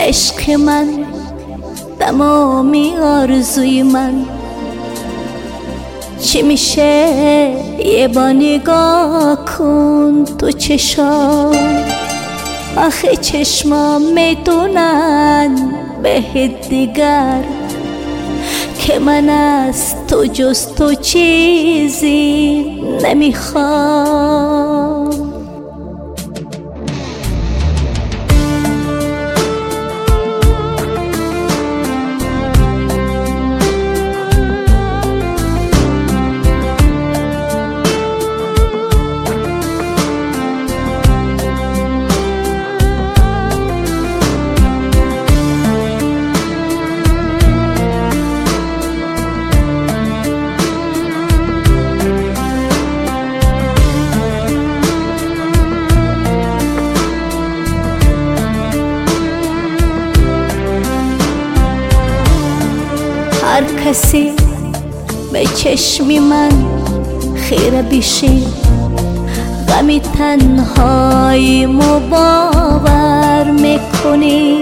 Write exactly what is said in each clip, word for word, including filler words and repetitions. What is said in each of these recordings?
عشق من، تمامی آرزوی من. چی میشه یه با نگاه کن تو چشام، آخه چشمام میدونن به دیگر که من از تو جز تو چیزی نمیخوام. هر کسی به چشمی من خیره بیشی، غمی تنهایی مو باور میکنی.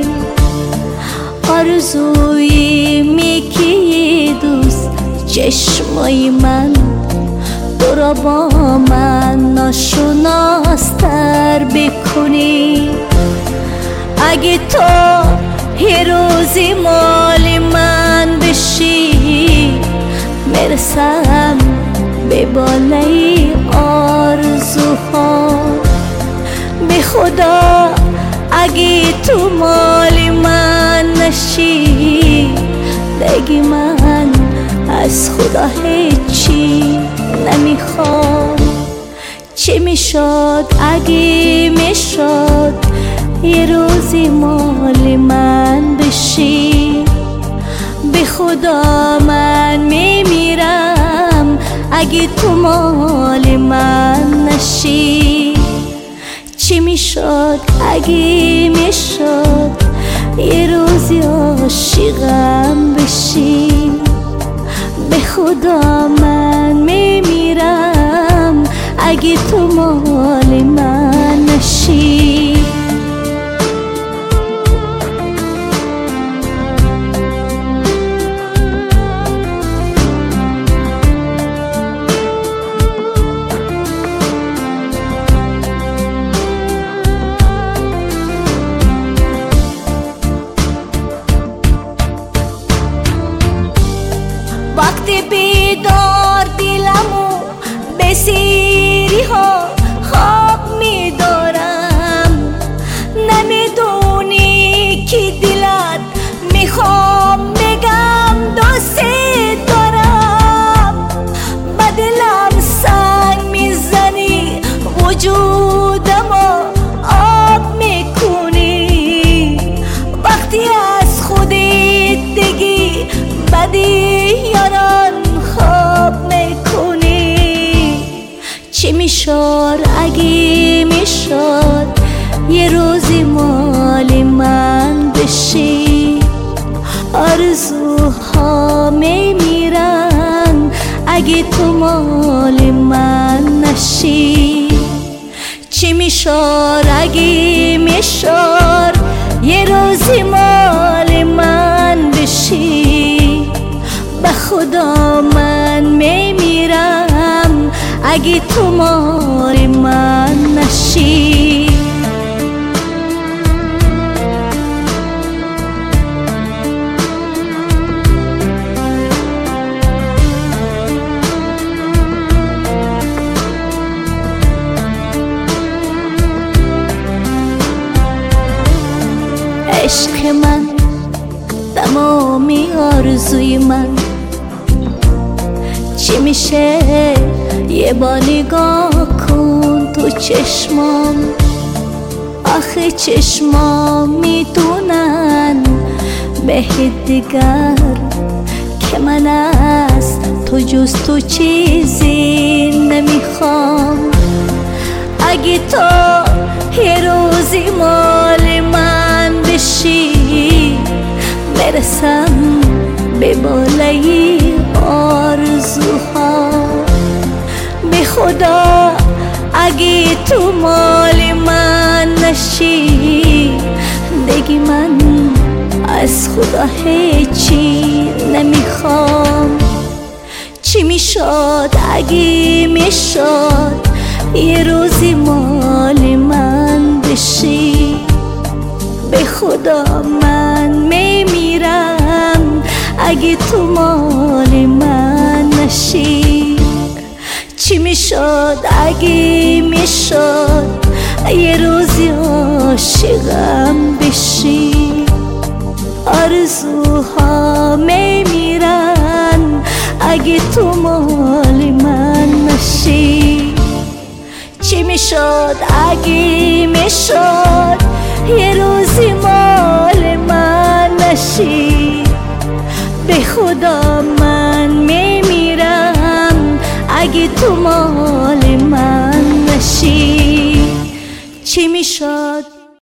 آرزوی میکی دوست چشمای من، تو را با من ناشناستر بکنی. اگه تو یه روزی مال من بشی، میرسم به بالای آرزوها. به خدا اگه تو مال من نشی، دیگه من از خدا هیچی نمیخوام. چی میشد اگه میشد یه روزی مال من بشی؟ به خدا من میمیرم اگه تو مال من نشی. چی میشد اگه میشد یه روزی عاشقم بشی؟ به خدا من میمیرم اگه تو مال من نشی. وقتی بیدار دلمو به سیری ها خواب میدارم، نمیدونی که دلت میخوام بگم دوست دارم. با دلم سنگ میزنی، وجودمو آب میکنی. وقتی از خودت دیگی بدی چی میشد اگه میشد یه روزی مال من بشی؟ آرزوها میمیرن اگه تو مال من نشی. چی میشد اگه میشد یه روزی مال من بشی؟ به خدا من میمیرم اگه تو مال من نشی. عشق من، تمامی آرزوی من. چی میشه یه با نگاه کن تو چشمام، آخه چشمام میدونن به دیگر که من از تو جز تو چیزی نمیخوام. اگه تو یه روزی مال من بشی، برسم به بالای آرزوها. به خدا اگه تو مال من نشی، دیگه من از خدا هیچی نمیخوام. چی میشد اگه میشد یه روزی مال من بشی؟ به خدا من میمیرم اگه تو مال من نشی. چی میشد اگه میشد یه روزی عاشقم بشی؟ آرزوها میمیرن اگه تو مال من نشی. چی میشد اگه میشد یه روزی مال من نشی؟ به خدا من میمیرم اگه تو مال من نشی. چی میشد